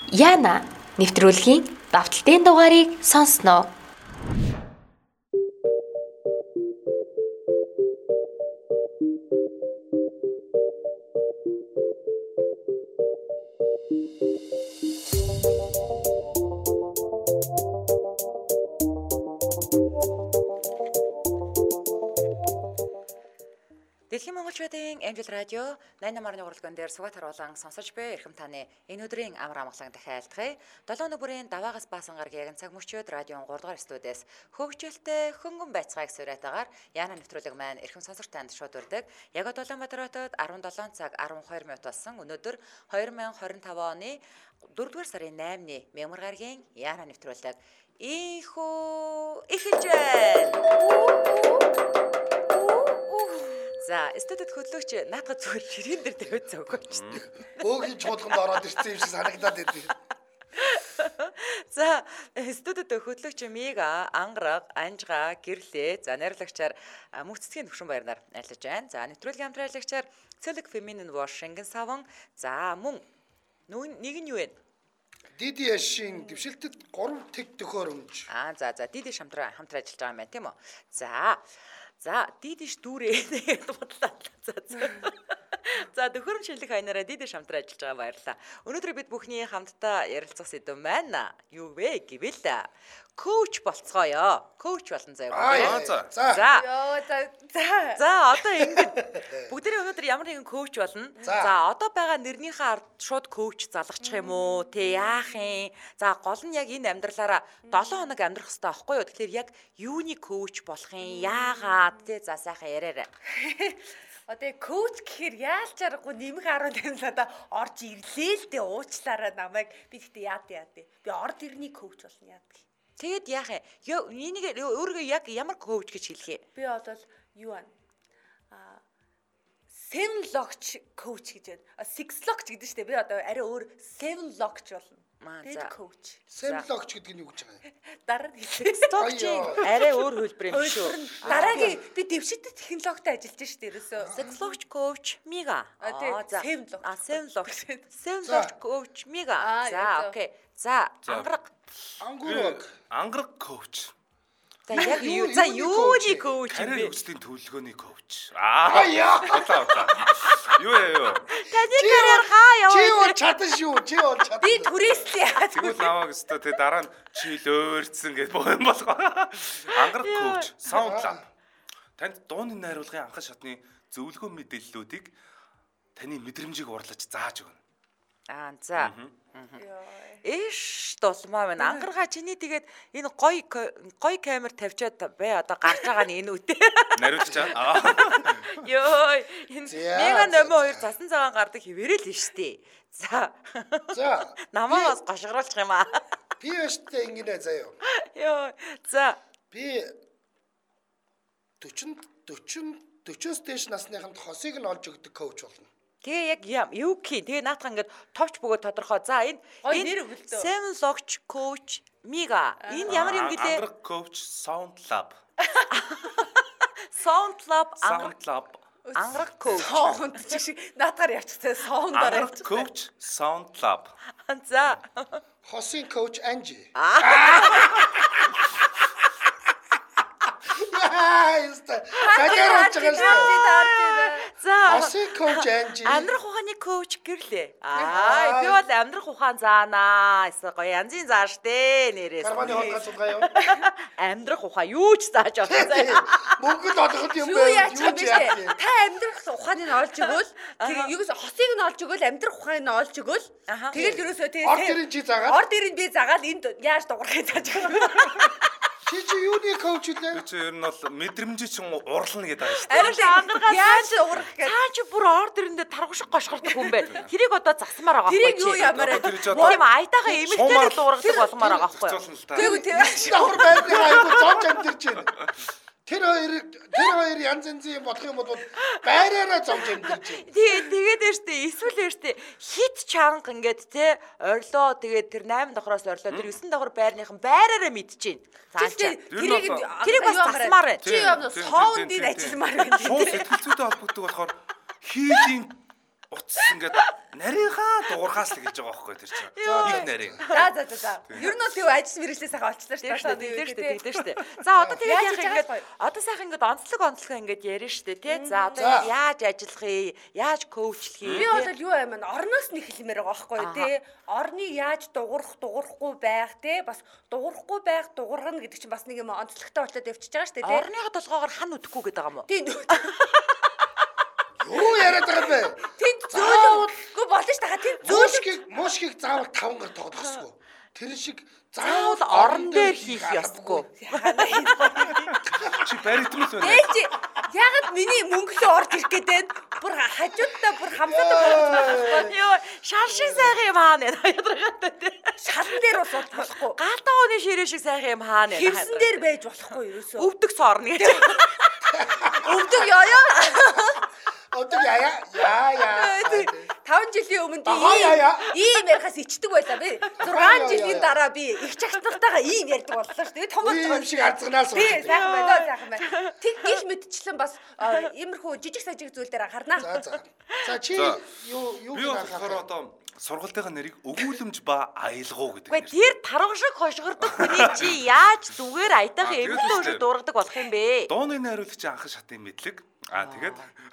Яна нэвтрүүлгийн давталтын дугаарыг сонсноо. Дэлхийн монголчуудын Амжилт радио 88.1 уралдаан дээр сугат харуулан сонсож буй эрхэм таны энэ өдрийн амар амгалан дахиалдахыг 7 өнөө бүрийн даваагаас баасан гаргийн цаг мөчөөд радион 3 дугаар студиэс хөгжөлтэй хөнгөн байцгааг сураатагаар Яна нэвтрүүлэг маань эрхэм сонсогч танд шууд урьдаг. Яг Улаанбаатар хотод 17 цаг 12 минут болсон. Өнөөдөр 2025 оны 4 дугаар сарын 8-ны мямар гаргийн Яна нэвтрүүлэг ихөө эхэлж байна. За, студид хөдлөгч наадга зүгээр ширээн дээр тавиад зөөгөөч. Бөөгийн чуулганд ороод ирсэн юм шиг санагдаад байдгийг. За, студид хөдлөгч Мига, Ангараг, Анжга, Гэрлээ, за найрлагчаар мөнцгийн төвшин баярнаар айлж байна. За, нэвтрүүлгийн хамтраалагчаар Цэлэг Feminine Wash Шингэн Саван. За, мөн нэг нь юу вэ? Диди яшин дэвшилтэд 3 тэг төхөөрөмж. За, Диди хамтраа ажиллаж байгаа юм байна, тийм үү? За, Дидиш дүүрээ гэдэг бодлоо. За, төхөөрөмж шинэлэг хайнараа Дидиш хамтран ажиллаж байгаа баярлалаа. Өнөөдөр бид бүхний хамтдаа ярилцах сэдв байна. Юу вэ гэвэл коуч болцгоё. Коуч болон заяа. За, одоо ингэж бүгдээ өнөөдөр ямар нэгэн коуч болно. За, одоо байгаа нэрнийхээ ард шууд коуч залгачих юм уу? Тэ яах юм? За, гол нь яг энэ амьдралаараа 7 хоног амьдрах хэрэгтэй аахгүй юу? Тэгэхээр яг юуны коуч болох юм? Яагаад тэ за сайхан яриарай. Одоо коуч гэхээр яалч аргагүй нэмэх 18 надаа орж ирлээ л дээ уучлаарай намайг би гэхдээ яад. Би орд ирний коуч болно яад. Тэгэд яах юм? Энийг өөрөө яг ямар коуч гэж хэлэх юм? Би одоо юу ан seven logch coach гэж байна. Six logch гэдэг чинь би одоо арай өөр seven logch болно. Тэгээд coach. Seven logch гэдэг нь юу гэж байгаа юм? Дараа нь хэлээ. Stockчийн арай өөр хөлбөр юм шүү. Дараагийн би дэвшигтэй технологитой ажиллаж шүү дээ ерөөсөө. Six logch coach Мига. За seven logch. Seven logch coach Мига. За окей. За Ангараг коуч. За яг юуны коуч юм бэ? Карьер хөгжлийн төлөвлөгөөний коуч. Удаа. Юу. Таны карьер хаа яваа? Чи бол чадсан шүү. Би түрээслээ. Тэгвэл наваг өстө тэ дараа нь чи л өөрцсөн гэж боо юм болгоо. Ангараг коуч, Sound Lab. Танд дууны найруулгын анхан шатны зөвлөгөө мэдээллүүдийг таны мэдрэмжийг урлаж зааж өгнө. За. Эш дулмаа байна. Ангаргаа чиний тэгээд энэ гой камер тавьчаад бай одоо гарч байгаа нь энэ үтэй. Нариулж чаа. Йоо. Мега номер 2 засан цагаан гардаг хിവэрэл нь штэ. За. Намаа бас гошгоруулчих юм аа. Би өштэй ингэнэ заяа. Йоо. За. Би 40-40-с дээш насныханд хосыг нь олж өгдөг коуч болно. Тэгээ яг юу гэх юм. Тэгээ наатах ингээд товч бөгөөд тодорхой. За энэ Seven Logch coach Мига. Энэ ямар юм гэлээ? Ангараг coach Sound Lab. Sound Lab Ангараг coach. Sound шиг наатаар явчихсан sound-аар явчихсан. Coach Sound Lab. За. Хосын coach Анжи. За. Хосын coach Анжи. Амьдрах ухааны коуч гэрлээ. Би бол амьдрах ухаан заанаа. Эсвэл гоё янзын зааш дээ нэрээс. Карбаны хол гацуулгаа юу? Амьдрах ухаан юу ч зааж болно. Мөнгөд олоход юм байна. Юу ч яах. Та амьдрах ухааныг нь олж өгвөл юугээс хосыг нь олж өгвөл амьдрах ухааныг нь олж өгвөл тэгэл ерөөсөө тэгээ орд ирэн чи заагаад. Орд ирэн би заагаад энд яаж дуурахыг зааж өгнө. Чи юуны коуч лээ? Би чи ер нь бол мэдрэмж чинь урлана гэдэг байгаа шүү. Арай ангаргаа яаж уурах гэж. Цаа чи бүр орд ирэндээ таргушиг гошгордог хүн бай. Тэрийг одоо засмаар байгаа байхгүй чи. Тэрийг юу ямаар тийм айтаагаа эмэгтэйгээр дуургадаг болмоор байгаа байхгүй. Тэгвэл давхар байрны айгуу зовж амьдэрч байна. Тэр хоёр янз янзын болох юм бол байраараа зовж амьдэрч байна. Тэгээд эсвэл хит чанга ингээд те орлоо тэгээд тэр 8 давхраас орлоо тэр 9 давхар байрныхан байраараа мэдчихээн. Тэрийг бас засмаар байна. Чи юм соунд дээр ажилламаар байна. Сэтгэл зүйтэй холбогддог болохоор хийлийн утас ингээд нарийнхаа дуурхаас л гэж байгаа байхгүй тэр чинь. Их нарийн. За. Ер нь тийм ажил мэргэжлээ сайхан олчлаа шүү дээ. Тэгдэж штэ. За одоо тэгээд яах ингээд одоо сайхан ингээд онцлог ингээд ярина штэ тий. За одоо яаж ажиллах юм? Яаж коучлах юм? Би бол юу юм бэ? Орноос нь эхлэмээр байгаа байхгүй тий. Орныг яаж дуурахгүй байх тий. Бас дуурахгүй байх дуургана гэдэг чинь бас нэг юм онцлогтой болоод явчихж байгаа штэ тий. Орныхоо толгоогоор хан үдэхгүй гэдэг юм уу? Тийм. Юу яриад байгаа бэ? Тэнд зөөлөхгүй болно ш та. Тэнд Мушгийг заавал 5 гар тоглохсгүй. Тэр шиг заавал орон дээр хийх ёсгүй. Чи баритмал байна. Ээж ягаад миний мөнгөлөө орж ирэх гэдэг бүр хажуудаа бүр хамсаатай болгож байгаа байхгүй. Йоо, шал шиг сайхан юм хаана ядаргатай тий. Шалан дээр бол болохгүй. Галтаа оны ширээ шиг сайхан юм хаана. Хевсэн дээр байж болохгүй ерөөсөө. Өвдөг цорно гэж. Өвдөг ёо. Өдөр яа. 5 жилийн өмнө ийм ярихаас ичдэг байлаа би. 6 жилийн дараа би их чагталтайгаа ийм ярьдаг боллоо шүү дээ. Том болж байгаа юм шиг арзганаас. Тий, сайхан байна. Тэг гих мэдчихлэн бас иймэрхүү жижиг сажиг зүйл дээр анхаарнаа. За чи юу би болохоор одоо сургалтынхаа нэрийг өгүүлэмж ба аялгау гэдэг. Гэхдээ тэр тарга шиг хошгордог хүний чи яаж зүгээр аятайхан эмэгтэй шиг дуургадаг болох юм бэ? Дууны найруулагч анхан шатын мэдлэг. Тэгээд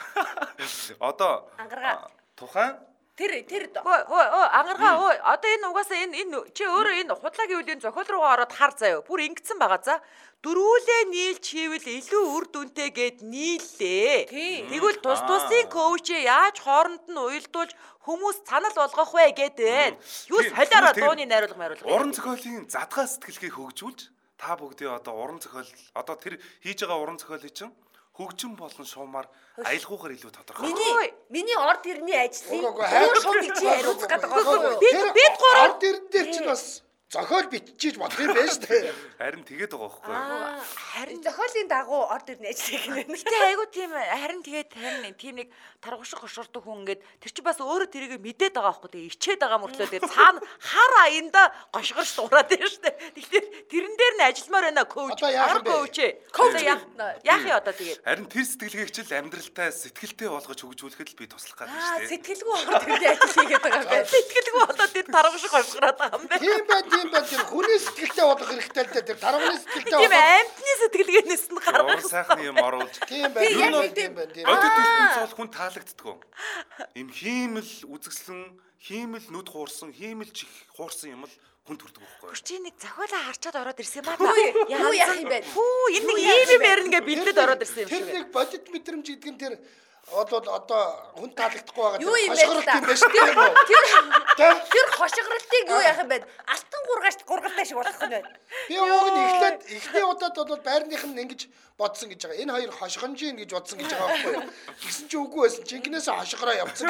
одоо тухайн тэр ангаргаа одоо энэ угаасаа энэ чи өөрөө энэ худлаагийн үеийн зохиол руугаа ороод хар заяа. Бүр ингэсэн байгаа за. Дөрвүүлээ нийлж хийвэл илүү үр дүнтэй гэд нийллээ. Тэгвэл тус тусын коуч яаж хооронд нь уялдуулж хүмүүс санал болгох вэ гэдэг. Юу солиороо дууны найруулга. Уран зохиолын задгаа сэтгэлгээ хөгжүүлж та бүгдээ одоо уран зохиол одоо тэр хийж байгаа уран зохиолыг чинь хөгжим болон шуумаар аялгаугаар илүү тодорхой. Миний орд ирний ажлын өөр шуумыг чи хариуцах гэдэг байгаа. Бид гурав орд ирэн дээр чинь бас зохиол бичиж бодох юм байна шүү дээ. Харин тэгээд байгаа байхгүй. Харин зохиолын дагуу орд ирний ажил гэх юм. Гэтэ айгу тийм харин тэгээд тийм нэг таргушиг гошордог хүн ингээд тэр чи бас өөрөө тэрийг мэдээд байгаа байхгүй. Тэгээд ичээд байгаа мөртлөө тэгээд цаана хар аянда гошгорч дуурайд байна шүү дээ. Тэгэхээр тэрэн дээр нь ажилламаар байна коуч. Коуч яах юм одоо тэгээд. Харин тэр сэтгэлгээг чил амьдралтай сэтгэлтэй болгож хөгжүүлэхэд л би туслах гэдэг шүү дээ. Сэтгэлгүй орд ирний ажил хийгээд байгаа юм байна. Сэтгэлгүй болоод тэр таргушиг гошгороод байгаа юм байна. Тийм байна. Тэр хүний сэтгэлтэй болох хэрэгтэй л дээ. Тэр тарганы сэтгэлтэй тийм амтны сэтгэлгээнээс нь гаргах сайхан юм оруулж. Тийм байна. Тийм байна. Одод ертөнцийн хүн таалагддаг. Им хиймэл үзэсгэлэн, хиймэл нүд хуурсан, хиймэл чих хуурсан юм л хүн төрдөг байхгүй. Чи нэг зохиолоо харчаад ороод ирсэн юм аа. Юу яах юм бэ? Хүү энэ нэг ийм юм ярина гэж бэлдээд ороод ирсэн юм шиг. Тэр нэг бодит мэдрэмж гэдэг нь тэр одоо хүн таалагдахгүй байгаа. Юу юм бэ? Тэр хошгоролтыг юу яах юм бэ? Алтан гургалтай шиг болох юм байна. Би уг нь эхлээд эхний удаад бол байрных нь ингэж бодсон гэж байгаа. Энэ хоёр хошгонжийн гэж бодсон гэж байгаа байхгүй юу? Гэсэн чи үгүй байсан. Чингнээс хошгороо явцсан.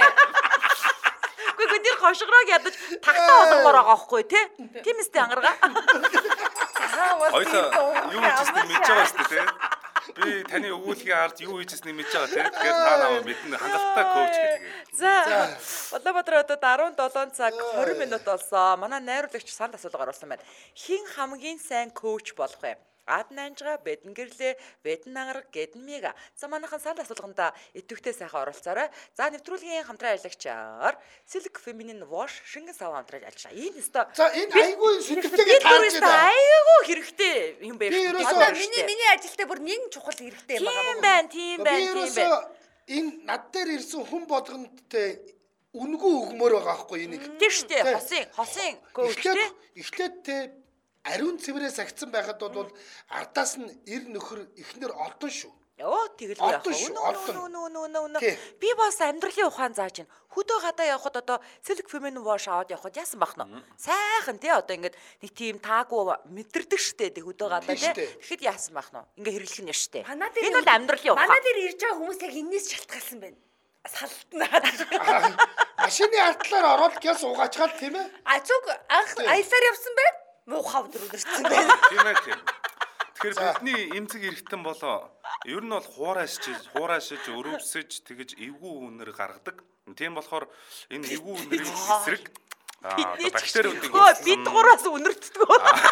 Үгүй тэр хошгороог ядаж тагтаа болгоор байгаа байхгүй тий? Тийм үстэй ангаргаа. Хоёлаа юу хийжсэн мэдж байгаа шүү дээ тий? Би таны өгүүлгийн ард юу хийжсэнийг мэдж байгаа тий. Тэгэхээр та намайг мэднэ хангалттай коуч гэдэг. За. Улаанбаатар хотод 17 цаг 20 минут болсон. Манай найруулагч санд асуулга оруулсан байна. Хин хамгийн сайн коуч болох вэ? Аднанжга, бэдэн гэрлээ, бэдэн ангараг, гэдэн мига. За манайхан санд асуулганда идэвхтэй сайхан оролцоорой. За нэвтрүүлгийн хамтран ажиллагчаар Silk Feminine Wash шингэн саван хамтран ажиллаж. Энэ өстой. За энэ айгүй сэтгэлтэйгээ таарч байна. Айгүй хэрэгтэй юм байна. Одоо миний ажилтай бүр нэг чухал хэрэгтэй юм Тийм байгаа. Тийм байна. Энэ над дээр ирсэн хүн болгонд үнгүү өгмөр байгаа байхгүй энийг. Тийм шүү дээ. Хосын коуч тий. Эхлээд те ариун цэврээс агцсан байхад бол ардаас нь ир нөхөр ихнэр олдон шүү. Оо тэгэл яах вэ? Би бас амьдралын ухаан зааж байна. Хөдөө гадаа явхад одоо Silk Feminine Wash аваад явхад яасан бах нь? Сайхан тий одоо ингээд нэг тийм таагүй мэдэрдэг штэ тий хөдөө гадаа тий. Тэгэхэд яасан бах нь? Ингээ хэрэглэх нь штэ. Энэ бол амьдралын ухаан. Манай дээр ирж байгаа хүмүүс яг энэс шалтгаалсан байна. Салтнаад. Машины артлаар ороод гяс угаачгаад тийм ээ? Зүг анх аялаар явсан байна. Муухай өдрөдөрсөн байна. Тийм ээ тийм. Тэгэхээр бидний эмзэг эргэтэн болоо ер нь бол хуурайшиж, өрөвсөж тэгэж эвгүй үнэр гаргадаг. Тийм болохоор энэ эвгүй үнэрийн эсрэг бактериудыг бид гураас үнэртдэг.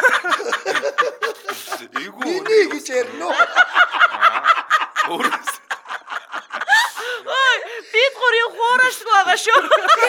Эвгүй үнэр гэж ярина уу? Бид гур өөрийн хуурашгүй байгаа шүү.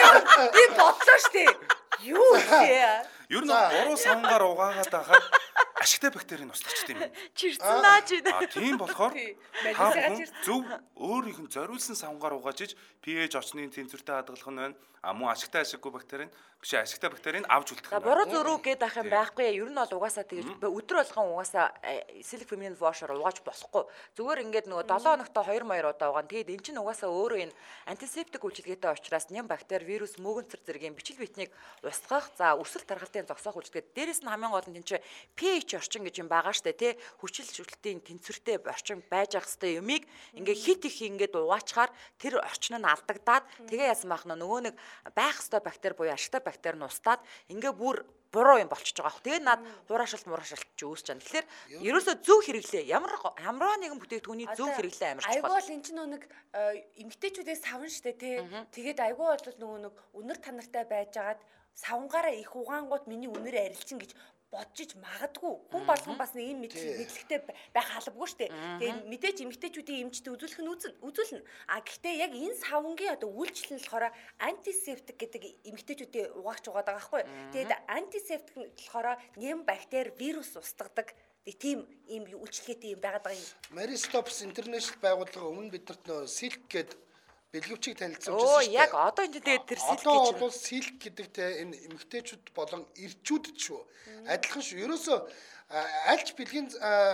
Би бодлоо штэ. Юу вэ? Ер нь буруу савнгаар угаагаад байхад ашигтай бактерийн устгачд юм. Чирсэн нааж байна. Тийм болохоор Медицинаар та бүхэн чирсэн. зөв өөрийнх нь зориулсан савнгаар угааж pH очны тэнцвэртэй хадгалах нь байна. Мөн ашигтай ашиггүй бактерийн биш ашигтай бактерийг авч үлдэх За нь. буруу зөрүү гээд ах юм байхгүй. Ер нь бол угаасаа тэгж өдөр болгон угаасаа Silk Feminine Wash-оор угааж болохгүй. Зүгээр ингээд нөгөө 7 хоногтой 2 удаа угаана. Тэгээд эн чинь угаасаа өөрөө энэ антисептик үйлчилгээтэй учраас ням бактери, вирус, мөөгөнцөр зэргийн бичил битнийг устгах, за өсөлт тархалтын зогсоох үйлчилгээ. Дээрээс нь хамгийн гол нь энэ чинь pH орчин гэж юм байгаа штэ тий. Хүчил шүлтийн тэнцвэртэй орчин байж ах хэвээр юмыг ингээд хит их ингээд угаачаар тэр орчин нь алдагдаад тэгээ яасан бах нөгөө нэг байх хэвээр бактери буюу ашигтай бактери нь устдаад ингээ бүр буруу юм болчихж байгаа. Тэгээд над хураашилт мураашилт ч үүсэж байна. Тэгэхээр ерөөсөө зөв хэрэглээ. Ямар нэгэн бүтээгдэхүүний зөв хэрэглээ амар чухал. Айгуул эн чинь нэг эмгтээчүүдээс савн штэ тий. Тэгээд айгуул бол нөгөө нэг үнэр танартай байжгаад савнгаараа их угаангууд миний үнэр арилчин гэж бодож магадгүй. Хүн болгон бас нэг юм мэдлэгтэй байх албагүй штэ. Тэгээд мэдээж эмгтээчүүдийн эмчтэй үзүүлэх нь үзүүлнэ. А гэхдээ яг энэ савнгийн одоо үйлчлэл нь болохоор антисептик гэдэг эмгтээчүүдийн угаагч угаад байгаа байхгүй. Тэгээд антисептик нь болохоор нэм бактери, вирус устгадаг тийм ийм үйлчлэгээтэй юм байгаад байгаа юм. Maristops International байгууллага өмнө бидэрт нөө Silk гэдэг бэлгэвчийг танилцуулж Оо байсан шүү дээ. яг одоо энэ тэгээд тэр Silk Одоо гэж бол Silk гэдэгтэй энэ эмгтээчүүд болон ирчүүдэд шүү. Адилхан шүү. Ерөөсөө альч бэлгийн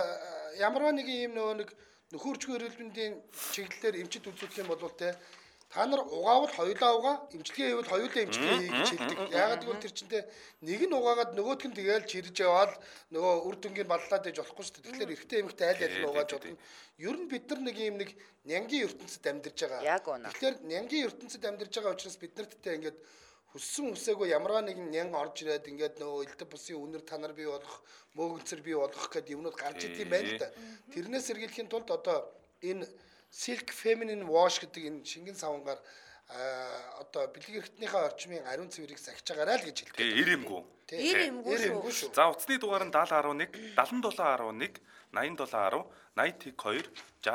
ямарваа нэг юм нэг нөхөрчгүй эрүүл мэндийн чиглэлээр эмчит үзүүлэх юм бол те та нар угаавал хоёулаа угаа, эмчилгээ хийвэл хоёулаа эмчилгээ хий гэж хэлдэг. Яагаад гэвэл тэр чинтэй нэг нь угаагаад нөгөөдг нь тэгээл чирж яваад нөгөө үр дүнгийн баллаад ээж болохгүй шүү дээ. Тэгэхээр эрэгтэй эмэгтэй аль аль нь угааж болно. Ер нь бид нар нэг юм нэг нянгийн ертөнцид амьдарч байгаа. Яг үнэ. Тэгэхээр нянгийн ертөнцид амьдарч байгаа учраас бид нарттай ингээд хүссэн үсээгүй ямарваа нэгэн нян орж ирээд ингээд нөгөө элдв бусын үнэр танар бий болох, мөөгөнцөр бий болох гэдэг юмнууд гарч идэм байна л да. Тэрнээс сэргийлэхийн тулд одоо энэ Silk Feminine Wash гэдэг энэ шингэн савнгаар одоо бэлэг эрхтнийхээ орчмын ариун цэврийг сахиж байгаарай л гэж хэлдэг. Ир юмгүй. Ир юмгүй шүү. За утасны дугаар нь 7011 7711 8710 8012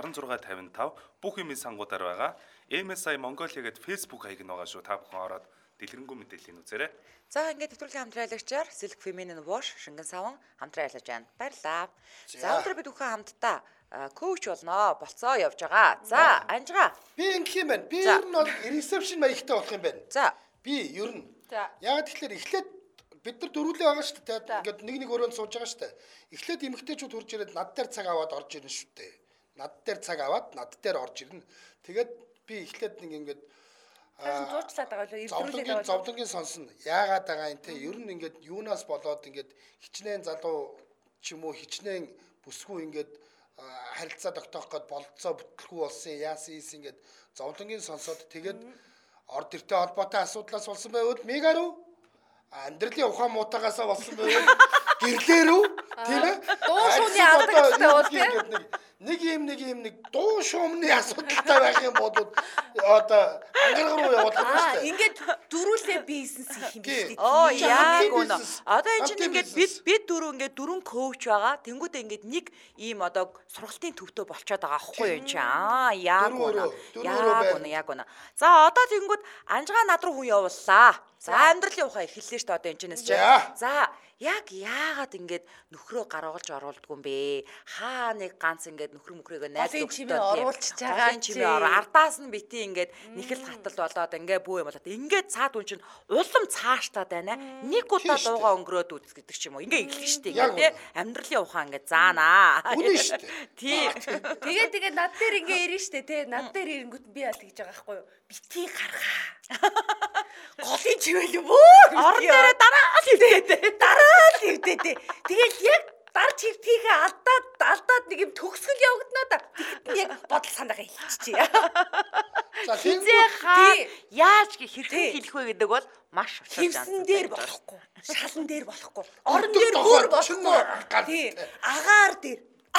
6655 бүх юмын сангуудаар байгаа. MSI Mongolia гэдэг Facebook хаяг нь байгаа шүү. Та бүхэн ороод дэлгэрэнгүй мэдээллийг үзээрэй. За ингээд нэвтрүүлгийн хамтраалагчаар Silk Feminine Wash шингэн савн хамтран ажиллаж байна. Баярлалаа. За өнөөдөр бид бүхэн хамтдаа коуч болно. Болцоо явж байгаа. За анжгаа. Би ингэх юм байна. Би ер нь бол reception маягтай болох юм байна. За Би ер нь. За. Яг тэгэхээр эхлээд бид нар дөрүлээ байгаа шүү дээ. Ингээд нэг өрөөнд сууж байгаа шүү дээ. Эхлээд эмэгтэйчүүд хурж ирээд над дээр цаг аваад орж ирнэ шүү дээ. Над дээр цаг аваад над дээр орж ирнэ. Тэгээд би эхлээд нэг ингээд Харин зурчлаад байгаа л зовлонгийн зовлонгийн сонсно. Яагаад байгаа юм те? Ер нь ингээд юунаас болоод ингээд хичнээн залуу ч юм уу хичнээн бүсгүй ингээд харилцаа тогтоох гээд болцоо бүтлэхгүй болсон яасан ийс ингээд зовлонгийн сонсоод тэгээд орд иртэй холбоотой асуудлаас болсон байвал мегаруу амьдралын ухаан муутагаасаа болсон байвал гэрлээрүү тийм ээ дуу шууны алдагтай бол тийм нэг дуу шуумны асуудалтай байх юм бол одоо ангараг руу явуулах юм шүү дээ. ингээд дөрүүлээ бизнес хийх юм биш үү? оо яг үнэ. Одоо энэ чинь ингээд бид дөрөв коуч байгаа. Тэнгүүдээ ингээд нэг ийм одоо сургалтын төвтэй болчиход байгаа аахгүй юу чи. Яг үнэ. За одоо тэнгүүд анжгаа над руу хүн явууллаа. За амьдралын ухаан эхэллээ шүү дээ одоо энэ чинээс чи. За яг яагаад ингээд нөхрөө гаргуулж оруулдгүй юм бэ? Хаа нэг ганц ингээд нөхөр мөхрийгөө найз чимээ оруулчихж байгаа чимээ ардаас нь бити ингээд нэхэл хатал болоод ингээд бүү юм болоод ингээд цаад үн чинь улам цааштаад байна. Нэг удаа дууга өнгөрөөд үз гэдэг ч юм уу. Ингээд эхлэх шүү дээ. Ингээд тий амьдралын ухаан ингээд заанаа. Үнэн шүү дээ. Тий. Тэгээд над дээр ингээ ирэн штэ тий. Над дээр ирэнгүүт би яа тэгж байгаа байхгүй юу? Бити гаргаа. Голын чивэл юм уу? Орон дээрээ дараа л хөвдөө. Дараа л хөвдөө. Тэгээд яг дарж хөвтгийхээ алдаад нэг юм төгсгөл явагдана да. Тэгэхэд яг бодол санаагаа хэлчихье. За хизээ хаа яаж хэлэх вэ гэдэг бол маш учиртай. Хевсэн дээр болохгүй. Шалан дээр болохгүй. Орон дээр бүр болохгүй. Тий. Агаар дээр.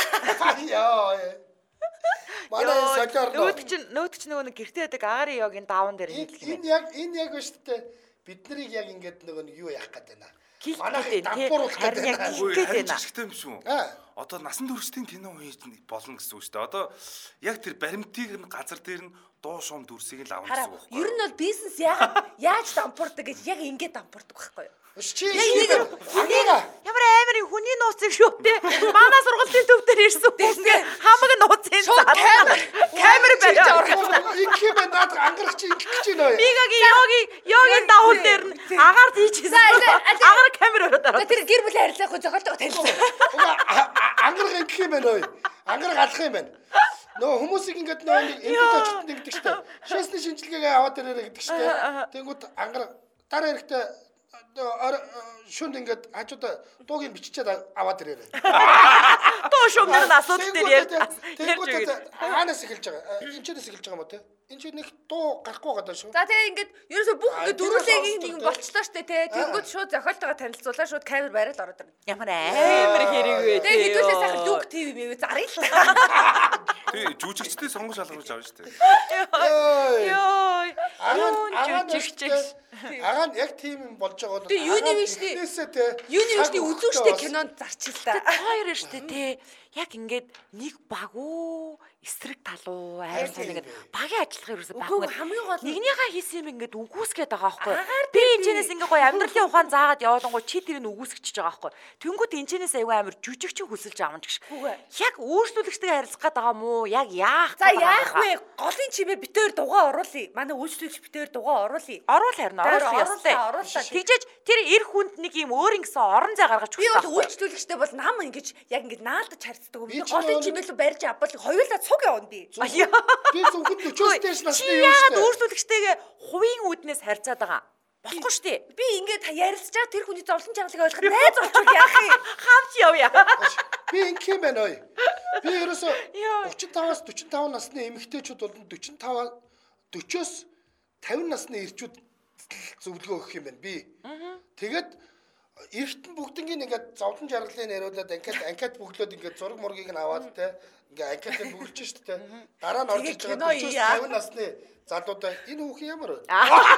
Яа. Манай сакар нөөд чинь нөгөө нэг гэртээ байдаг агарын йогийн даавн дээр хэлэх юм. Энэ яг шүү дээ. Бид нарыг яг ингээд нөгөө юу яах гээд байна. Манайх дампууруулах Харин ашигтай юм шүү. одоо насан туршийн кино хийж болно гэсэн үг шүү дээ. Одоо яг тэр баримтыг нь газар дээр нь дуу шуум дүрсийг л авах гэсэн үг байхгүй. Ер нь бол бизнес яаж дампуурдаг гэж яг ингэж дампуурдаг байхгүй юу? Чи Ямар амар хүний нууцыг шүү те. Манай сургалтын төв дээр ирсэн хүмүүс хамаг нууцын камер байж байгаа. Инхи мен наад ангарах чи инхэж байна. Бигагийн йогийн давуу дээр нь агаар тийчихсэн. Агаар камер өрөөд ороод. Тэр гэр бүлийн харилцааг зохиолтойгоо танилцсан. Ангарах инхих юм байна ой. Ангарах алах юм байна. Нөө хүмүүсийг ингээд нөө ингээд очтод нэгдэг штэ. Шээсний шинжилгээгээ аваад ирээрэй гэдэг штэ. Тэнгүүд ангарах дараа эрэхтэй шүнд ингээд хажуудаа дуугийн биччихээд аваад ирээрэй. Дуу шуумны асуудал дээр ярьж хаанаас эхэлж байгаа? Энчээс эхэлж байгаа юм уу те? Энд чи нэг дуу гарахгүй байгаа шүү. За тэгээ ингээд ерөөсө бүх ингээд дөрүлээгийн нэг болчлоо штэ те. Тэнгүүд шууд зохиолтойгоо танилцуулаа шууд камер бариад ороод ирнэ. ямар амар хэрэг вэ те. Тэгээ хэдүүлээ сайхан Люк ТV мэвэ зарыг л. Тэгээ жүжигчдээ сонгож алгаж авна шүү дээ. Йой. Агаан яг тийм юм болж байгаа бол Юнивэрсити үзүүштэй кинонд зарчил та. Хоёр штэ те. Яг ингээд нэг багуу эсрэг талуу аим санагээд багийн ажиллах ерөөсө баггүй. Нэгнийхээ хийсэн юм ингээд үгүйсгээд байгаа байхгүй. Би энэчнээс ингээд гоё амьдралын ухаан заагаад явуулангуу чи тэрийг үгүйсгэж байгаа байхгүй. Тэнгүүд энэчнээс аягүй амар жүжигчин хүсэлж авна гэж. Яг өөрчлөлөгчтэй харилцах гээд байгаа мó? Яг яах? За яах вэ? Голын чимээ битээр дугаа оруулъя. Манай үйлчлүүлэгч битээр дугаа оруулъя. Оруул харин оруулах ёстой. Тэгжээж тэр эр хүнд нэг юм өөр ингэсэн орон зай гаргаж өгсөн. Би бол үйлчлүүлэгчтэй бол нам ингэж яг ингэж наалдаж харцдаг юм. Голын чимээ л барьж авбал хоёулаа цуг явна би. Би зөвхөн 40-с дээш насны юм шүү. Яагаад өөрчлөлөгчтэйгээ хувийн үүднээс харьцаад байгаа? Болохгүй шүү дээ. Би ингээд ярилцж байгаа тэр хүний зовлон жаргалыг ойлгоход найз олчих яах юм? Хамт явъя. Би инх юм байна ой. Би ерөөсө 35-аас 45 насны эмэгтэйчүүд бол 40-оос 50 насны эрчүүд зөвлөгөө өгөх юм байна би. Тэгээд эртэн бүгднийг ингээд зовлон жаргалыг яриулаад анкет бүглөөд ингээд зураг мургийг нь аваад те ингээд анкетыг бүгэлж штэ те. Дараа нь орж иж байгаа 40-50 насны залуудаа энэ хүүхэн ямар вэ?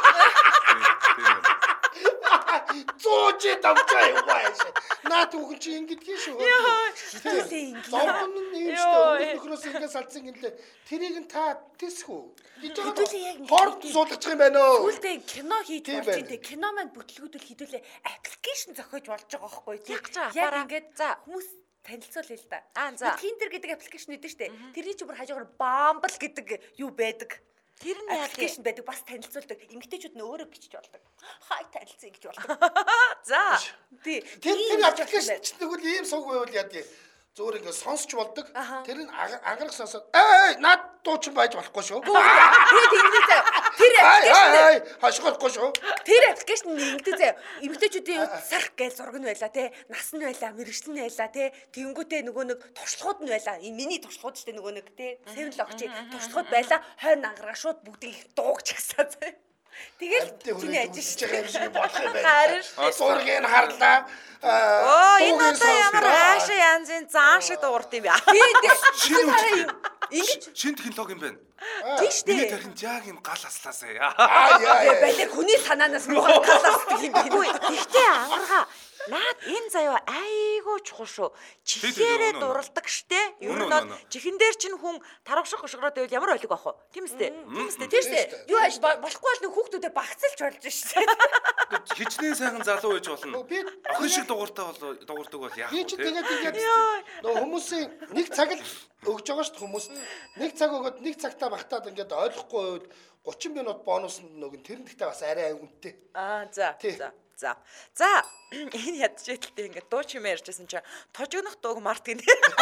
Зоожи давчаа юу байш. Наад хүүхэн чи ингэж хийн шүү. Хитүүлээ ингэ. Зовлон нь юм штэ. Нөхрөөс ингээд салцсан гинлээ. Тэрийг нь та тэсхүү. Хитүүлээ яг ингэ. Хорд суулгачих юм байна уу? Үлдээ кино хийж болж юм те. Кино маань бүтлгүүдэл хитүүлээ аппликейшн зохиож болж байгаа байхгүй тий. Яг ингээд за хүмүүс танилцуулъя л да. Tinder гэдэг аппликейшн өгдөө штэ. Тэрний ч бүр хажуугаар Bumble гэдэг юу байдаг. Тэр нь аппликейшн байдаг бас танилцуулдаг. Эмэгтэйчүүд нь өөрөө бичиж болдог. Хай танилцъя гэж болдог. За. Тэр аппликейшн ч тэгвэл ийм сувг байвал яа тий. Зөөр ингэ сонсч болдог. Тэр нь ангарах сонсоод наад дуучин байж болохгүй шүү. Тэгээд ингэдэй. Тэр аппликейшн хашгихгүй шүү. Тэр аппликейшн ингэдэй. Эмэгтэйчүүдийн сарх гээл зураг нь байла те. Нас нь байла, мэрэгчлэн байла те. Тэнгүүтээ нөгөө нэг туршлагууд нь байла. Энэ миний туршлагууд ч те нөгөө нэг те. Seven log чи туршлагууд байла. Хойно ангараа шууд бүгдийг дуугч гисаа те. Тэгэл чиний ажиж байгаа юм шиг болох юм байна. Зургийг нь харлаа. Энэ одоо ямар хаашаа янзын заан шиг дуурд юм яа. Ингэж Шинэ технологи юм байна. тийш Миний дээ. тархинд яг юм гал аслаасаа. Балер хүний санаанаас муухай галаасдаг юм байна. Гэхдээ ангараа наад энэ заяа айгүй чухал шүү. Чихээрээ дуралдаг штэ. Ер нь бол чихэн дээр чинь хүн тарагших гошгороод байвал ямар ойлог байх вэ? Тийм үстэй. Тийш дээ. Юу ааш болохгүй бол хүүхдүүдэд багцалж болж штэ. Хичнээн сайхан залуу байж болно. Охин шиг дугуурдаг бол яах вэ? Би ч тэгээд ингээд нөө хүмүүсийн нэг цаг л өгж байгаа шүү дээ хүмүүст. Нэг цаг өгөөд нэг цагтаа багтаад ингээд ойлгохгүй байвал 30 минут бонуснд нөгөн тэр нь гэхдээ бас арай үнэтэй. За. За энэ ядчихэлтэй ингээд дуу чимээ ярьжсэн чинь тожигнох дууг март гинэ.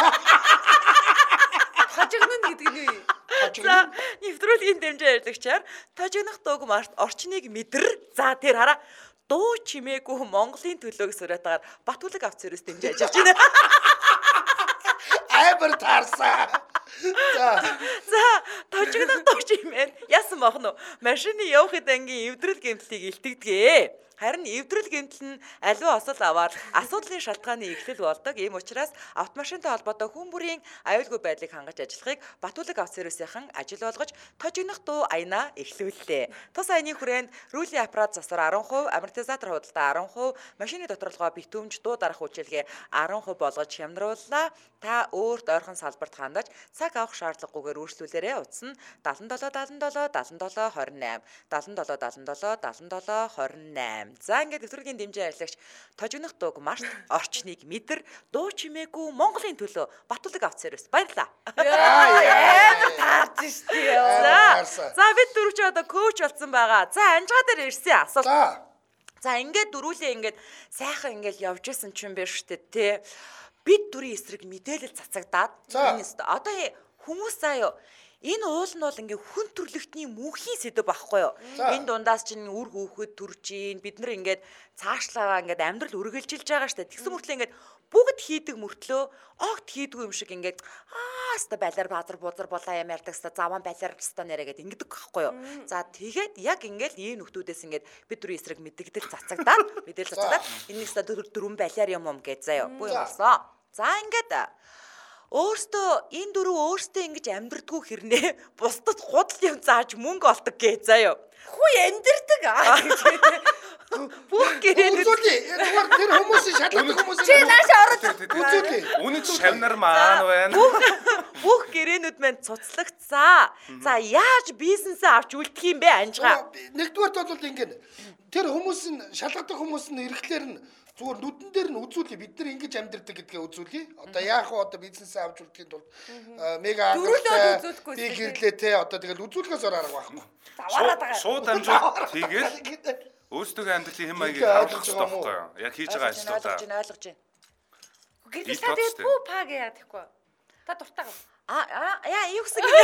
Хажигнан гэдэг нь юу? За нэвтрүүлгийн дэмжээ ярьлагчаар тожигнох дууг март орчныг мэдэр. За тэр хараа дуу чимээгүй Монголын төлөө гэсэн уриатаар Батүлэг авц өрөөс дэмжиж ажиллаж байна. Айбар таарсаа. За тожигнох дуу чимээ яасан бах нь машины явахд ангийн эвдрэл гэмтлийг илтгэдгээ. Харин эвдрэл гэмтэл нь аливаа осол аваад асуудлын шалтгааны эхлэл болдог. Ийм учраас автомашинтай холбоотой хүн бүрийн аюулгүй байдлыг хангаж ажиллахыг Батүлэг авто сервисийнхан ажил болгож тожигнох дуу аянаа эхлүүллээ. Тус аяны хүрээнд рүүлийн аппарат засвар 10%, амортизатор худалдаа 10%, машины доторлогоо битүүмж дуу дарах үйлчилгээ 10% болгож хямдрууллаа. Та өөрт ойрхон салбарт хандаж цаг авах шаардлагагүйгээр үйлчлүүлээрэй. Утас нь 77 77 77 28 77 77 77 28. За ингээд нэвтрүүлгийн дэмжээ ажиллагч тожигнох дууг март орчныг мэдэр дуу чимээгүй Монголын төлөө Батүлэг авто сервис баярлаа. Таарч штий. За бид дөрвч одоо коуч болсон байгаа. За анжгаа дээр ирсэн асуулт. За ингээд дөрүүлээ ингээд сайхан ингээд явж исэн ч юм биш үү те. Бид дөрийн эсрэг мэдээлэл цацагдаад энэ одоо хүмүүс заяа энэ уул нь бол ингээ хүн төрлөختний мөнхийн сэдв байхгүй юу? Энэ дундаас чинь үр хөөхөд төрж ийн бид нар ингээд цаашлаа ингээд амьдрал үргэлжилж байгаа штэ. Тэгсэн мөртлөө ингээд бүгд хийдэг мөртлөө огт хийдгүй юм шиг ингээд хаста балиар баазар бузар булаа юм ярьдаг ста заван балиар ста нэрэ гэд ингэдэг байхгүй юу? За тэгээд яг ингээд ийм нөхдүүдээс ингээд бид дөрөв эсрэг мэдээлэл цацагдаад энэ ста дөрвөн балиар юм гэж заяа. Бүү юм болсон. За ингээд өөртөө энэ дөрөв өөртөө ингэж амьдрдгүү хэрнээ бусдад худал юм зааж мөнгө олдог гэж заяа. Хүү амьдрдаг Бүх гэрээ тэр хүмүүсийн шалгалт хүмүүсийн чи нааш ороод үзүүлээ. Үнэн чи шавнар маань байна. бүх гэрээнүүд мань цуцлагдсан. За яаж бизнесээ авч үлдэх юм бэ анжгаа? Нэгдүгээрт бол ингэ тэр хүмүүсийн шалгадаг хүмүүс нь ирэхлээр нь зүгээр нүдэн дээр нь үзүүлээ бид нар ингэж амьдэрдэг гэдгээ үзүүлээ. Одоо яах вэ одоо бизнесээ авч үлдэхийн тулд мега үзүүлэхгүй би гэрлээ те одоо тэгэл үзүүлэхээс арга байхгүй. заваараад байгаа. Шууд амжууд тэгээд өөрсдөө амьдралын хэм маягийг харуулах хэрэгтэй байхгүй юу? Яг хийж байгаа ажлуудаа. Ойлгож байна. Гэрэл та тэгээд пүү паг яа гэхгүй. Та дуртай. Яа юу гэсэн юм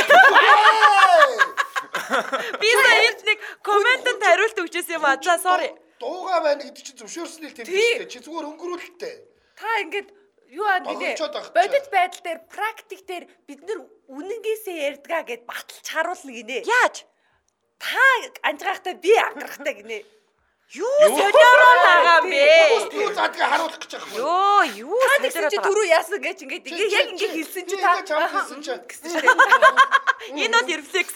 би саяд нэг комментэнд хариулт өгчээсэн юм аа. За sorry. Дууга байна гэдэг чинь зөвшөөрснөл тэмдэглэжтэй. Чи зүгээр өнгөрүүлэлттэй. Та ингээд юу аа нэ бодит байдал дээр практик дээр бид нар үнэнгээсээ ярьдгаа гэд баталж харуулна гинэ. Яаж? Та анжгаахтай би ангарахтай гинэ. Юу солиороо байгаа юм бэ? Юу задгаа харуулах гэж байгаа юм. Юу Та тэгсэн чи түрүү яасан гэж ингээд яг ингээд хэлсэн чи та гэсэн чи. Энэ бол рефлекс.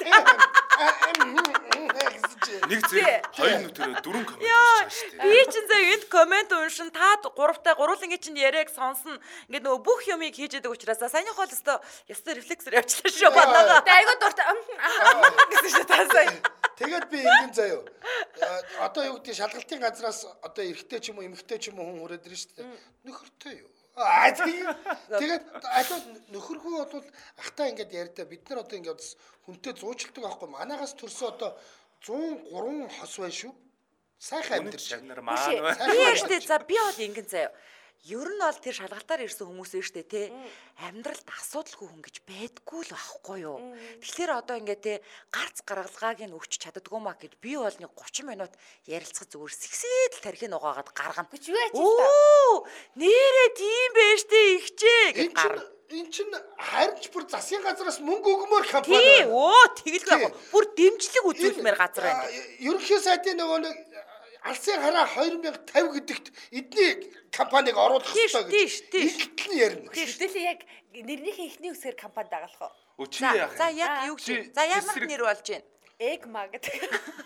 Нэг зэрэг хоёр нүдэрээ дөрвөн коммент хийж штэ. Би чинь заа энд коммент уншин та гурлын чинь яриаг сонсно. Ингээд нөгөө бүх юмыг хийж яадаг учраас саяны хол ёстой рефлексээр явчлаа шүү бодоогоо. Тэ айгуу дуртай гэсэн чи та сая. Тэгээд би ингэн заяа. Одоо юу гэдэг шалгалтын газраас одоо эрэгтэй ч юм уу эмэгтэй ч юм уу хүн хүрээд ирнэ шүү дээ. Нөхөртэй юу? Тэгээд алуу нөхөрхөө бол ахтаа ингээд ярьдаа бид нар одоо ингээд хүнтэй зуучилдаг аахгүй манаагаас төрсөн одоо 103 хос байна шүү. Сайхан амьдэрч. Шавнар маань байна. Би яаштай за би бол ингэн заяа. Ер нь бол тэр шалгалтаар ирсэн хүмүүс ээ штэ те амьдралд асуудалгүй хүн гэж байдгүй л байхгүй юу. Тэгэхээр одоо ингээд те гарц гаргалгааг нь өгч чаддгүй маа гэд би бол нэг 30 минут ярилцах зүгээр сэгсээл тархин угаагаад гаргана. Гэж юу ачиж та. Нэрээ тийм байж штэ ихчээ гэж гарна. Эн чин харин ч бүр засгийн газраас мөнгө өгмөр компани. Тэгэлгүй яг бүр дэмжлэг үзүүлмээр газар байна. Ерөнхий сайдын нөгөө нэг алсын хараа 2050 гэдэгт эдний компаниг оруулах хэрэгтэй гэж. Илтгэл нь ярина. Тэгвэл яг нэрнийхээ ихний үсгээр компанид дагалах уу? Чи яах юм? За яг юу гэж. За ямар нэр болж байна? Эгма гэдэг.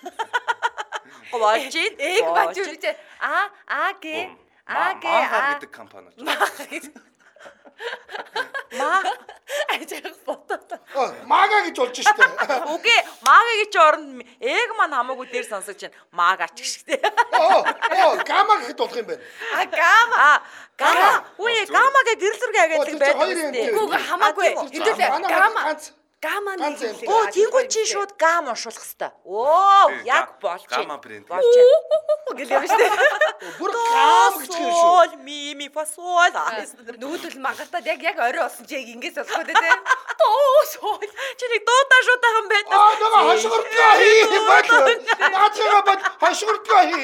Болж байна. Эгма гэж. АГ гэдэг компани. Ажиг фото. Мага гэж болж штэ. Үгүй мага гэж оронд эг маань хамаагүй дээр сонсож байна. Магач гişтэй. Гама гэхэд болох юм байна. Гама. Үгүй гама гэдэг эрэл зургийн агентлаг байдаг үстэй. Үгүй хамаагүй. Хэдүүлээ гама нэг. Тийгүү чи шууд гам уншуулах хэвээр. Яг болж Гама брэнд. Гэлээ штэ. Бүр гам гэж хэлсэн шүү. Сол ми фасол. Нүүдэл магартаад яг орой болсон чи яг ингэж сонсох үү те. Тоосоо. Чи нэг дуудаа шуудаахан байдаг. Нөгөө хашгирдгаа хий. Наачгаа бод хашгирдгаа хий.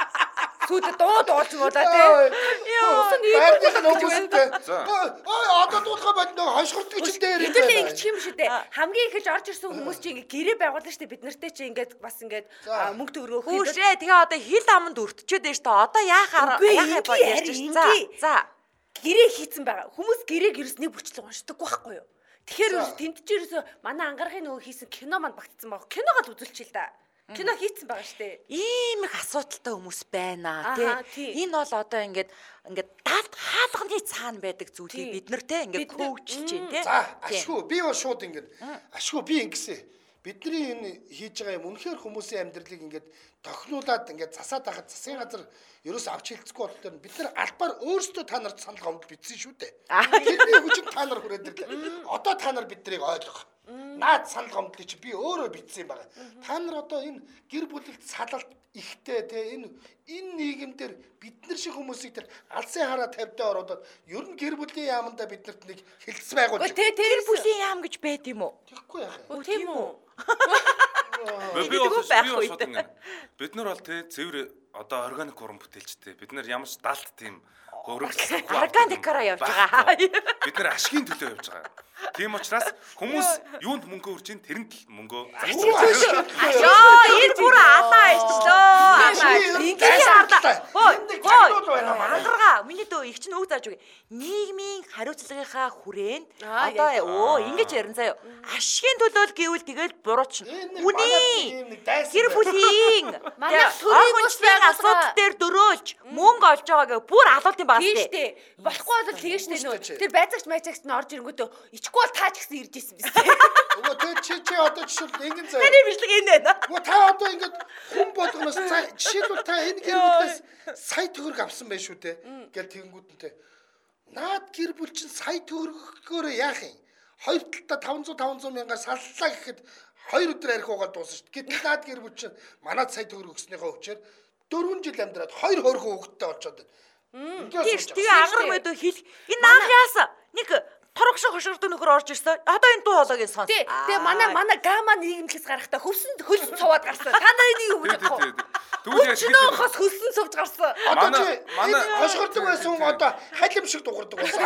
Сүйд дууд уулж муулаа те. Яа. Баярлалаа нөгөөстэй. одоо дуудгаа бод нөгөө хошгирдаг ч дээр юм хэдүүлээ байна. ингэчих юм шүү дээ. Хамгийн их орж ирсэн хүмүүс чинь ингээ гэрээ байгуулна шүү дээ. Бид нартэй чинь ингээд бас ингээд мөнгө төгрөгөө Хүүшээ тэгээ одоо хил аманд өртчөөд байж та одоо яахаар ярьж байна. За. Гэрээ хийцэн байгаа. Хүмүүс гэрээг ерөөсний бүрчлэг уншдаггүй байхгүй юу? Тэгэхээр тэнд чи ерөөсөө манай ангарахын нөгөө хийсэн кино манд багтсан баг. Киногоо л үзүүлчихээ л да. Кино хийцэн байгаа шүү дээ. Ийм их асуудалтай хүмүүс байна тий. Энэ бол одоо ингээд далд хаалганы цаана байдаг зүйлийг бид нар те ингээд коучж чинь те. За ашгүй би бол шууд ингээд ашгүй би ингэсэн. Бидний энэ хийж байгаа юм үнэхээр хүмүүсийн амьдралыг ингээд тохируулаад ингээд засаад байхад засгийн газар ерөөс авч хэлцэхгүй болохоор бид нар албаар өөрсдөө та нарт санал гомдол бичсэн шүү дээ. Тэрний хүчин та нар хүрээд ирлээ. Одоо та нар биднийг ойлгох. Наад санал гомдлыг чи би өөрөө бичсэн юм байна. Та нар одоо энэ гэр бүлэлд салалт ихтэй те энэ нийгэмдэр бид нар шиг хүмүүсийг тэр алсын хараа тавьдаа ороод ер нь гэр бүлийн яаманда биднэрт нэг хэлтс байгуулж. Тэр бүлийн яам гэж байд юм уу? Тэгэхгүй яах юм. Тийм үү? Бид нар бол те цэвэр одоо органик уран бүтээлчтэй. Бид нар ямар ч далд тийм хөрөг органикаараа явж байгаа. Бид нар ашигын төлөө явж байгаа. Тийм учраас хүмүүс юунд мөнгө өрж ийн тэрэнд л мөнгөө Яа, энэ бүр алаа ичлөө. Ингээд харлаа. Ангаргаа, миний дөө их чинь үг зааж өгье. Нийгмийн хариуцлагынхаа хүрээнд одоо ингэж ярин заяа. Ашигын төлөө л гэвэл тэгэл бурууч. Үний гэр бүлийн манай төрийн асуудал дээр дөрөөлж мөнгө олж байгаагаа бүр алуулт юм байна шүү дээ. Болохгүй бол тэгэж штэ нөө. Тэр байцаагч майцаагч нь орж ирэнгүүтээ ичихгүй бол таач гэсэн ирж исэн биз дээ. Өө тэр чи одоо жишээл ингэн заяа. Таны бичлэг энэ байна. Өө та одоо ингэж хүн болгоноос жишээлбэл та энэ гэр бүлээс сая төгрөг авсан байх шүү дээ. Гэл тэгэнгүүтэнтэй. Наад гэр бүл чинь сая төгрөгөөр яах юм? Хоёр талдаа 500 мянган саллаа гэхэд 2 өдөр арх угаал дуусна шүү дээ. Гэтэл наад гэр бүл чинь манад сая төгрөг өгснөөхөө өвчээр 4 жил амьдраад 2 хөрхөө өгдөө болчиход байна. Тэгээ ангараг мэдөө хэл. Энэ анх яасан? Нэг торгошоо хошгорд нөхөр орж ирсэн. Одоо энэ дуу хоолойг сонс. Тэгээ манай гама нийгэмлээс гарахтаа хөвсөн хөлс цуваад гарсан. Та нарын нэг үг бодох уу? Тэгвэл яг хос хөлсөн цувж гарсан. Одоо чи манай хошгордог байсан хүн одоо халим шиг дуурдаг болсон.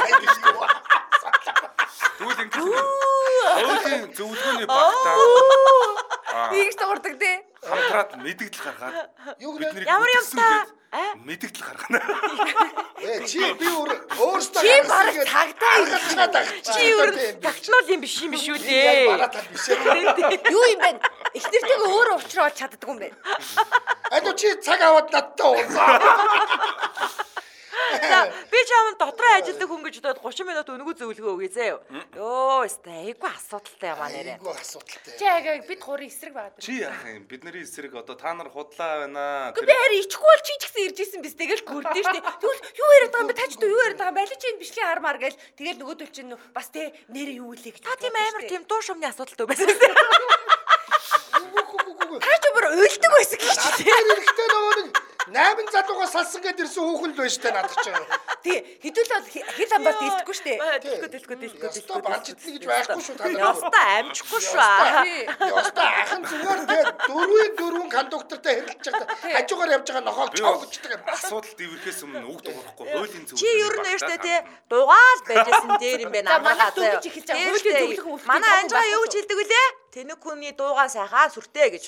Тэгвэл ингэж өөлийн зөвлөгөөний багтаа Ийгч дуурдаг тий. хамтраад мэдгдэл гаргаад бидний ямар юм та мэдгдэл гаргана. Чи би өөрөөсөө Чи бараг цагдаа чи ер нь тагтлуул юм биш юм шүү дээ. баратал биш ээ. юу юм бэ? Эхнэртэйгээ өөрөө уулзраа олж чаддаг юм байна. Ано чи цаг аваад надтай уулзаа. Би чамд дотроо ажилладаг хүн гэж бодоод 30 минут өнгөө зөвлөгөө өгье заяа. Йоо, айгүй асуудалтай юм аа нэрээ. Айгүй асуудалтай. Чи яг бид гурийн эсрэг байгаа. Чи яах юм? Бидний эсрэг одоо та нар худлаа байна. Би харин ичихгүй бол чи ч гэсэн ирж исэн биз тэгэл гүрдэн штэ. Тэгвэл юу яриад байгаа юм бэ? Та ч юу яриад байгаа юм? Балиж энэ бичлэгийн хармаар гээл тэгэл нөгөөдөл чинь бас те нэрээ юу үлээ гэж. Та тийм амар тийм дуу шумны асуудалтай байсан. Та ч бүр уйлдаг байсан гэж чи. Хэрэгтэй нөгөө нэг 8 залуугаа салсан гэдээ ирсэн хүүхэн л байж таа надад ч. Тий, хэдүүл хил амбар дийлдэхгүй штэ. Дэлгөө. Ястаа барж идэх гэж байхгүй шүү та нар. Ястаа амжихгүй шүү. Ястаа ахын зүгээр тэгээд 4 кондуктортай хэрэлж байгаа хажуугаар явж байгаа нохоог чавгчдаг юм. Асуудал дэврэхээс өмнө үг дуурахгүй хуулийн зөвлөгөө. Чи ер нь штэ тий дугаал байжсэн дээр юм байна. Манай дүгж эхэлж байгаа. Хуулийн зөвлөх юм. Манай анжаа юу гэж хэлдэг вүлээ? Тэнэг хүний дуугаа сайхан сүртэй гэж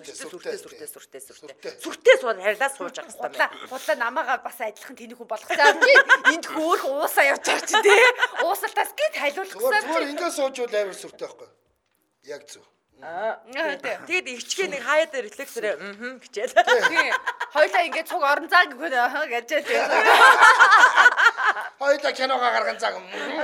сүртэй сууд харилаа сууж байгаа юм. Худлаа намаагаа бас адилхан тэнэг хүн болгох цаа чи энд хөөх уусаа явж байгаа чи тий. Уусалтаас гээд хайлуулах гэсэн. Зүгээр ингэ сууж бол амар сүртэй байхгүй. Яг зөв. Тэгээд ичгээ нэг хаяа дээр рефлексээр гэчээл. Тий. Хойлоо ингээд цуг орон заа гэж тий. Хоёулаа киногоо гарган цаг.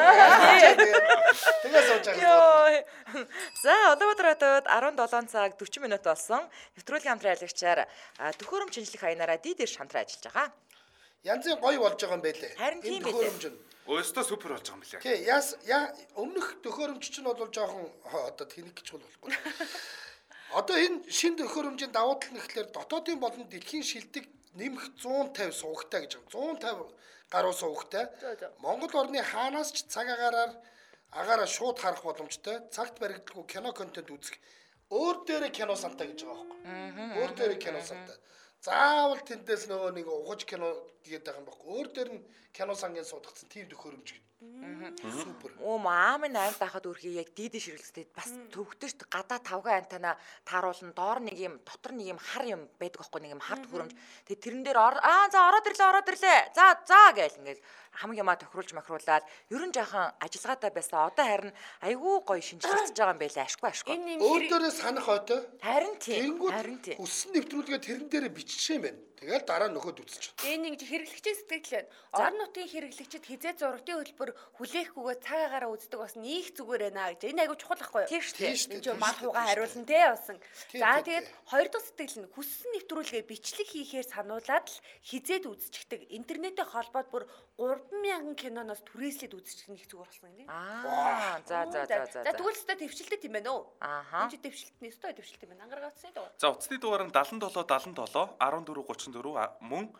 Тэгээ сууж байгаа. За Улаанбаатар хотод 17 цаг 40 минут болсон. Нэвтрүүлгийн хамтран аялагчаар төхөөрөмж шинжлэх хаянаараа дийдэр хамтран ажиллаж байгаа. Янзын гоё болж байгаа юм байлээ. Харин тийм байлээ. Өөрөөсөө супер болж байгаа юм билээ. Тий, өмнөх төхөөрөмж чинь бол жоохон одоо тэнэг гэж болохгүй. Одоо энэ шинэ төхөөрөмжийн давуу тал нь ихлээр дотоодын болон дэлхийн шилдэг нэмэх 150 суугтай гэж байгаа. 150 гаруй суугтай. Монгол орны хаанаас ч цаг агаараа шууд харах боломжтой. Цагт баригдалгүй кино контент үзэх. Өөр дээрээ кино сантаа гэж байгаа байхгүй. Өөр дээрээ кино сантаа. Заавал тэндээс нөгөө нэг ухаж кино гээд байгаа юм байхгүй. Өөр дээр нь кино сангийн суудагцсан тийм төхөөрөмж Супер. Маамын аймт байхад үрхий яг дийдэн ширгэлцтэй бас төвөгтэй шүү дээ. Гадаа тавгаа антана тааруулна. Доор нэг юм, дотор нэг юм хар юм байдаг аахгүй нэг юм хард хөрөмж. Тэгээ тэрэн дээр за ороод ирлээ. За гээл ингээл хамаг юмаа тохируулж махруулаад ерөн жаахан ажиллагаатай байсан. Одоо харин айгүй гоё шинжилэгдэж байгаа юм байлаа. Ашгүй. Өөрөөрөө санах ойтой. Харин тийм. Хүссэн нэвтрүүлгээ тэрэн дээр биччихсэн юм байна. Тэгэл дараа нөхөд үзчих. Энэ нэг хэрэглэгчийн сэтгэл байна. Орон нутгийн хэрэглэгчид хизээ зургийн хөтөлбөр хүлээхгүйгээр цагаагаараа үздэг бас нэг зүгээр байна гэж. Энэ айгуу чухал байхгүй юу? Тийм шүү. Энэ ч мал хуугаа хариулна те басан. За тэгээд хоёр дахь сэтгэл нь хүссэн нэвтрүүлгээ бичлэг хийхээр сануулад л хизээд үзчихдэг. Интернеттэй холбоод бүр 3,000 киноноос түрээслээд үзчих нэг зүгээр болсон юм. За. За тэгвэл өстой төвчлөлтэй тийм байна уу? Ааха. Энэ төвчлөлтний өстой төвчлөлтэй байна. Ангаргаацсан дөө. За утасны дугаар нь 77 1434 мөн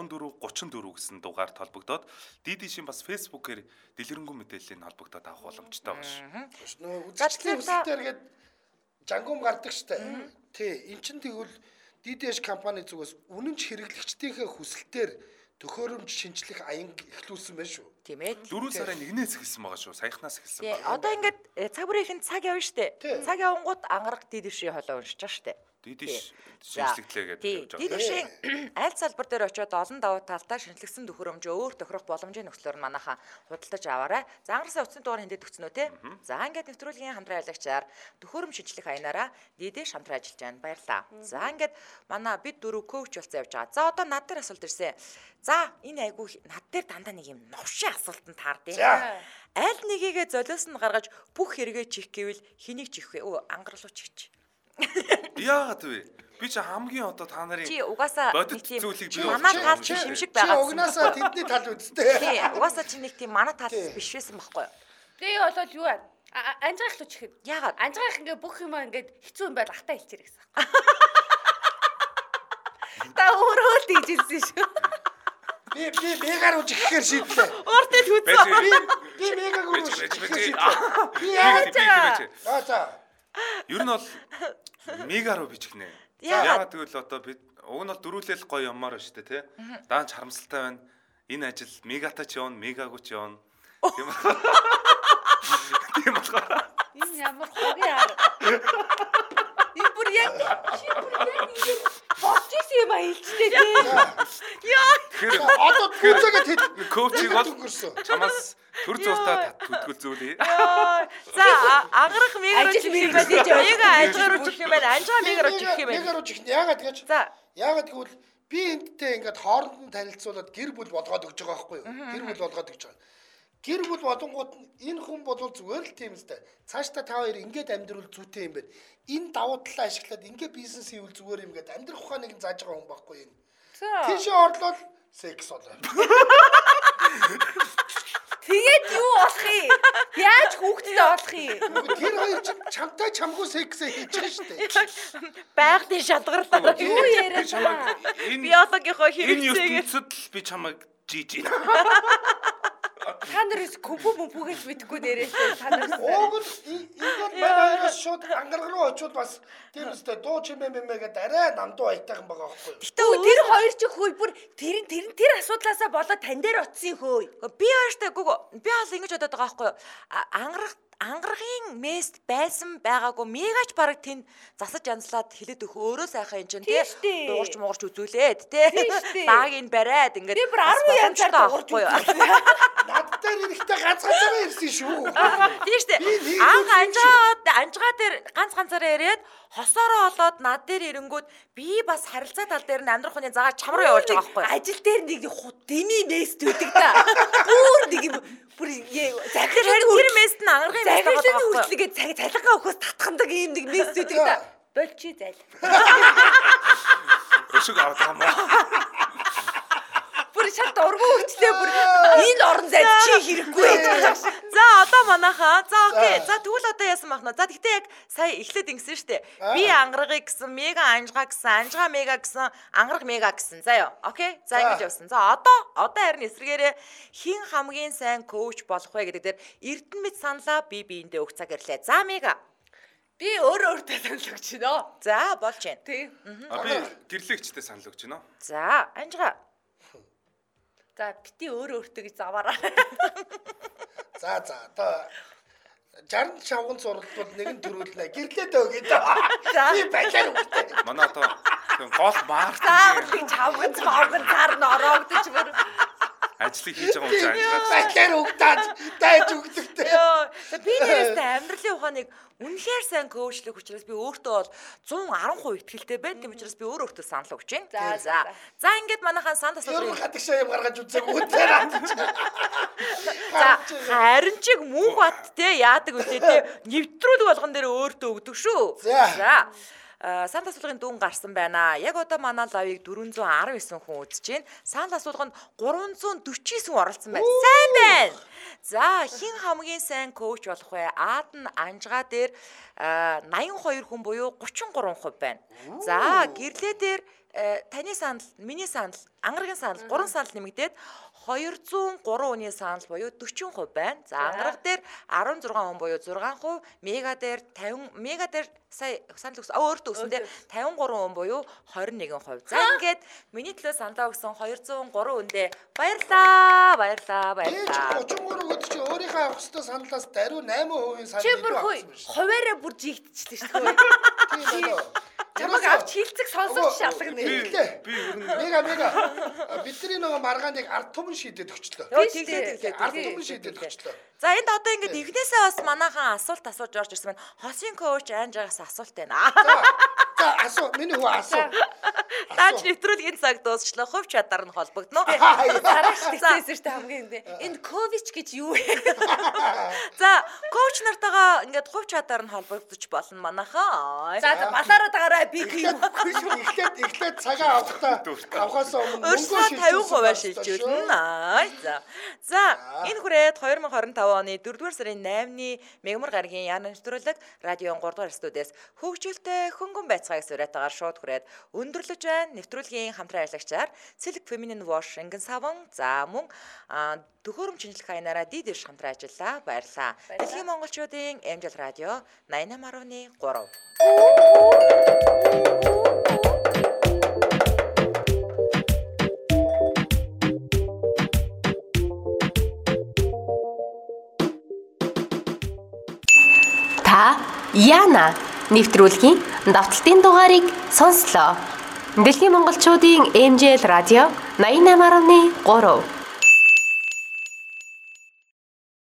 1434 гэсэн дугаар толбогдоод DD-шийн бас Facebook-ээр дэлгэрэнгүй мэдээллийг холбогдоод авах боломжтой байна шүү. Нөө үзэгчдийн хүсэлтээр гээд жангуум гардаг штэ. Тий, эн чин тэгвэл DD-ш компани зүгээс үнэн ч хэрэглэгчдийнхээ хүсэлтээр төхөөрөмж шинжлэх аянг эхлүүлсэн байна шүү. Тийм ээ. 4 сарын 1-ээс эхэлсэн байгаа шүү. Саяхнаас эхэлсэн Тий, байна. одоо ингээд цаг бүрийнхэн цаг явна штэ. Цаг явангууд ангараг дийдэвшийн холоо уншиж байгаа штэ. DD шинжлэглээ гэдэг явж байгаа. Дийдэвшийн аль салбар дээр очиод олон давуу талтай шинжлэхсэн төхөөрөмжөө өөр тохирох боломжийн нөхцлөөр манайхан худалдаж аваарай. За ангарсан утасны дугаар хэндэд өгцөн үү те? За ингээд нэвтрүүлгийн хамтран аялагчаар төхөөрөмж шинжлэх аянаараа DD хамтран ажиллаж байна. Баярлалаа. За ингээд манай бид дөрөв коуч болцсон явж байгаа. За одоо над дээр асуулт ирсэн. За энэ айгүй над дээр дандаа нэг юм новшин асуултанд таардیں۔ Аль нэгийгээ золиос нь гаргаж бүх хэрэгээ чих гэвэл хэнийг чих вэ? Ангаралуу чих. Яагаад вэ? Би ч хамгийн одоо та нарын Чи угаасаа бодит зүйлийг би манай тал чи шимшиг байгаа. Чи угнаасаа тэдний тал үсттэй. Тий, угаасаа чи нэг тийм манай тал биш байсан байхгүй юу? Тий болоод юу вэ? Анжгаах л чихэд. Яагаад? Анжгаах ингээ бүх юм ингээд хэцүү юм байл ахтаа хэлчихэрэй гэсэн. Та өөрөө л дийжсэн шүү. Би мегаар үж ихээр шийдлээ. Ууртай түүцэн. Би мегаар үж ихээр би за. Ер нь бол мега руу бичихнэ. Яагаад гэвэл одоо бид уг нь бол дөрүүлэл гоё юмар шүү дээ тий. Даанч харамсалтай байна. Энэ ажил мегатай ч явна, мегаагүй ч явна. Тийм болохоор Энэ ямар хогийн ар. Энэ бүр яг бодчихс юм а хэлчихлээ тий. тэгэхээр Одоо түүцээгээ тэд коучиг бол чамаас төр зуртаа төтгөл зүйлээ. За ангарах мегаар чих юм байна. Мега ажгаар чих юм байна. Анжгаа мегаар чих юм байна. Мегаар үж их яагаад гэж? За Яагаад гэвэл би энэтэй ингээд хооронд нь танилцуулаад гэр бүл болгоод өгч байгаа байхгүй юу? Гэр бүл болгоод өгч байгаа. Гэр бүл болонгууд энэ хүн бол зүгээр л тийм үстэй. Цаашдаа та хоёр ингээд амьдрал зүйтэй юм байна. Энэ давуу талаа ашиглаад ингээд бизнес хийвэл зүгээр юм гээд амьдрах ухааныг зааж байгаа хүн байхгүй юм. Тийшээ орлол секс болоо. Тэгээд юу болох юм? Яаж хүүхдэд олох юм? Тэр хоёр чамтай чамгүй сексээ хийж байгаа шүү дээ. байгалийн шалгарлаа. Юу яриад байгаа? Биологийнхоо Энэ хэрэгцээгээр ертөнцид л би чамайг жиж. Та нараас компо бүгэж мэдхгүй дээрээсээ та нараас Ууг нь ингээд манайгаас шууд ангараг руу очиод бас тийм үстэй дуу чимээ мэмээгээд арай намдуу айтайхан байгаа байхгүй юу? тэр хоёр ч хөөе бүр тэр асуудлаасаа болоод тань дээр утсан хөөе. би хааштай би бол ингэж бодоод байгаа байхгүй юу? Ангаргийн мест байсан байгаагүй мегач бараг тэнд засаж янзлаад хэлээд өгөх өөрөө сайхан юм чинь тий дуурч муурч үзүүлээд тий багийг бариад ингээд би бүр 10 янзаар дуурч үзүүлээ. Над дээр эрэхтэй ганцхан ирсэн шүү. Тийм шүү дээ. Анжгаа дээр ганцаараа яриад хосоороо олоод над дээр ирэнгүүд би бас харилцаа тал дээр нь амьдрах хүний загаа чам руу явуулж байгаа байхгүй юу? Ажил дээр нэг деми мест үүдэг да. Бүр нэг юм бүр захирал тэр мест нь ангаргийн мест байгаа захирал үйлчлэгээ цалингаа өгөхөс татхандаг ийм нэг мест үүдэг да. Болчи зайл. Өшөг аваад байгаа мó. Бүр шат ургуу хүчлээ бүр энэ орон зайд чи хэрэггүй байж. За одоо манайхаа. За окей. За тэгвэл одоо яасан бахна. За тэгтээ яг сая эхлээд ингэсэн шүү дээ. Би ангаргыг гэсэн, мега анжгаа гэсэн, анжгаа мега гэсэн, ангараг мега гэсэн. Заяа. Окей. За ингэж явсан. За одоо харин эсрэгээрээ хин хамгийн сайн коуч болох вэ гэдэг дээр Эрдэнэ мэд саналаа би биэндээ өгч цаг ирлээ. За мега. Би өөртөө санал өгч байна. За болж байна. Тий. Би гэрлэгчтэй санал өгч байна. За анжгаа. За бити өөртөө гэж заваараа. За одоо 60 шавган зурлууд нэгэн төрүүлнэ. Гэрлээ дөө гэдэг. Би балиар үгтэй. Манай одоо гол март Заавал чавган цаар нь ороогдож бүр ажлыг хийж байгаа юм чи ажлаа. Балиар үгтаад дайж үгдэгтэй. Йоо, би нэрээсээ амьдралын ухааныг үнэхээр сайн коучлах учраас би өөртөө бол 110% итгэлтэй байна. Тийм учраас би өөрөө өөртөө санал өгч байна. За ингээд манайхан сан Өөр тасалбарын хатагшаа юм гаргаж үзээг үтээр. За харин чиг мөнх бат те яадаг үлээ те нэвтрүүлэг болгон дээр өөртөө өгдөг шүү. За сан тасалбарын дүн гарсан байна. Яг одоо манай лавыг 419 хүн үзэж байна. Санал асуулганд 349 хүн оролцсон байна. Сайн байна. За хин хамгийн сайн коуч болох вэ? Аадан Анжгаа дээр 82 хүн буюу 33% байна. За гэрлээ дээр таны санал, миний санал, ангаргийн санал 3 санал нэмэгдээд 203 хүний санал буюу 40% байна. За ангараг дээр 16 хүн буюу 6%, мега дээр 50, мега дээр сая санал өгсөн. Өөртөө өгсөндөө 53 хүн буюу 21%. За ингээд миний төлөө саналаа өгсөн 203 хүндээ баярлаа. 33 өдөр чи өөрийнхөө авах хэвээр саналаас даруй 8% санал. чи бүр хуваараа бүр жигдчихлээ шүү дээ. Тийм байна. Чамаг авч хилцэг сонсож шалгана. Би ер нь Мега бидний нөгөө маргааныг ард түмэн шийдээд өгчлөө. Тэглээ. Ард түмэн шийдээд өгчлөө. За энд одоо ингээд ихнээсээ бас манайхан асуулт асууж орж ирсэн байна. Хосын коуч Анжаагаас асуулт байна. За асуу, миний хүү асуу. Даач нэвтрүүлгийн цаг дуусчлаа. Хувь чадвар нь холбогдно. Дараач тэгсэн шүү дээ хамгийн энэ. Энэ кович гэж юу вэ? За коуч нартайгаа ингээд хувь чадвар нь холбогдож болно манайхан. За балаараа дагараа би юм. Эхлээд цагаа авахаас өмнө Өөрсдөө 50% шилжүүлнэ. За энэ хүрээд 2025 оны 4-р сарын 8-ны Мегмар гарагийн яна нэвтрүүлэг радион 3-р студиэс хөгжүүлтэй хөнгөн байцгааг сураатаагаар шууд хүрээд өндөрлөж байна. Нэвтрүүлгийн хамтран ажиллагчаар Silk Feminine Wash Ингэн саван за мөн төхөөрөм шинжилгээ хаянаараа дидэрш хамтран ажиллаа. Баярлалаа. Дэлхийн монголчуудын Эмжил радио 88.3. Та Яна нэвтрүүлгийн давталтын дугаарыг сонслоо. Дэлхийн монголчуудын MJL радио 88.3